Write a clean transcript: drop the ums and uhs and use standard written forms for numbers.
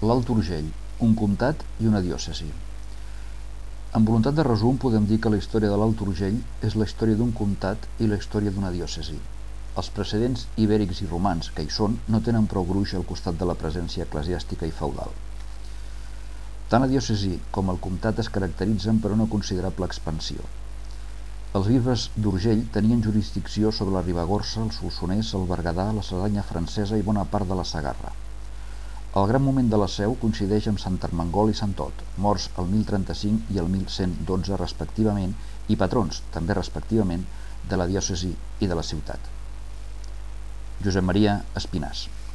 L'Alt Urgell, un comtat i una diòcesi. En voluntat de resum podem dir que la història de l'Alt Urgell és la història d'un comtat i la història d'una diòcesi. Els precedents ibèrics i romans que hi són no tenen prou gruix al costat de la presència eclesiàstica i feudal. Tant la diòcesi com el comtat es caracteritzen per una considerable expansió. Els bisbes d'Urgell tenien jurisdicció sobre la Ribagorça, el Solsonès, el Berguedà, la Cerdanya francesa i bona part de la Segarra. El gran moment de la seu coincideix amb Sant Ermengol i Sant Ot, morts el 1035 i el 1112 respectivament, i patrons, també respectivament, de la diòcesi i de la ciutat. Josep Maria Espinàs.